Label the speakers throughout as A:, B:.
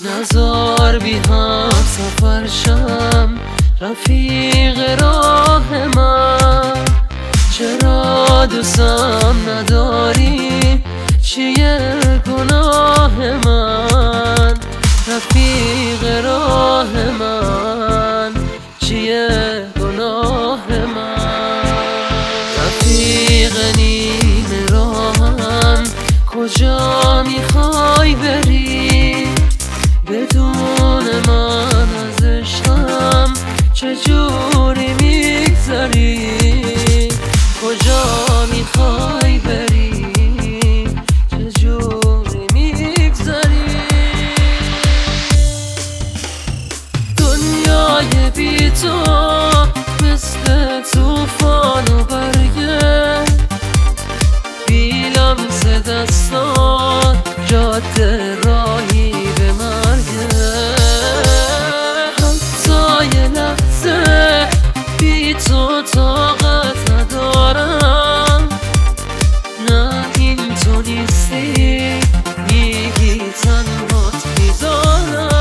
A: نزار بی هم سفر شم رفیق راه من. چرا دوستم نداری؟ چیه گناه من؟ رفیق راه من چیه گناه من؟ رفیق نیمه راهم کجا میخوای بری؟ بدون من از عشقم چجوری میگذری؟ کجا میخوای بری؟ چجوری میگذری؟ دنیای بی تو مثل توفان و برگه، بی لمس دستان جاده راهی به مرگه. حتی یه لحظه بی تو طاقت ندارم. نه این تو نیستی، میگی تنهات میذارم.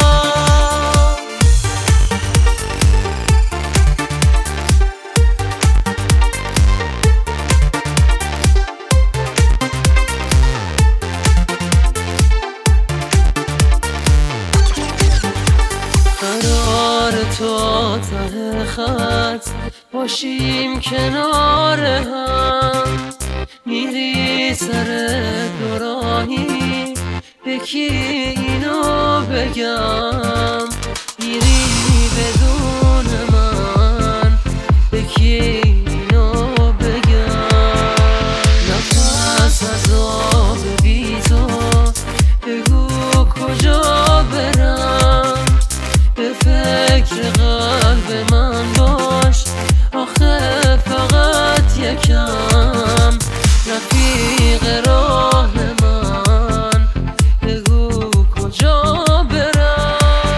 A: قرار تو ته خط باشیم کنار هم، میری سر دوراهی به کی اینو بگم؟ میری بدون من به کی اینو بگم؟ نفس از آب بی تو بگو کجا برم؟ به فکر قلب من باش آخه فقط یکم. رفیق راه من بگو کجا برم؟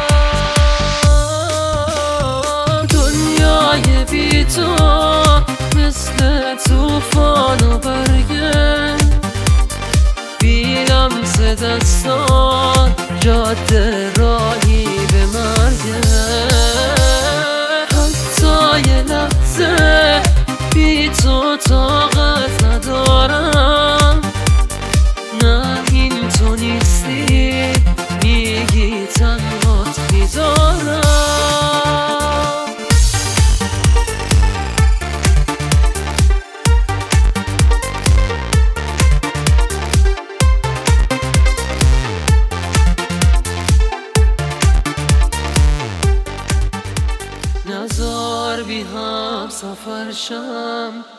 A: دنیای بی تو مثل توفان و برگه، بی لمس دستان جاده راهی به مرگه. حتی یه لحظه بی تو طاقت ندارم. نه این تو نیستی، میگی تنهات میذارم. نزار بی هم سفر شم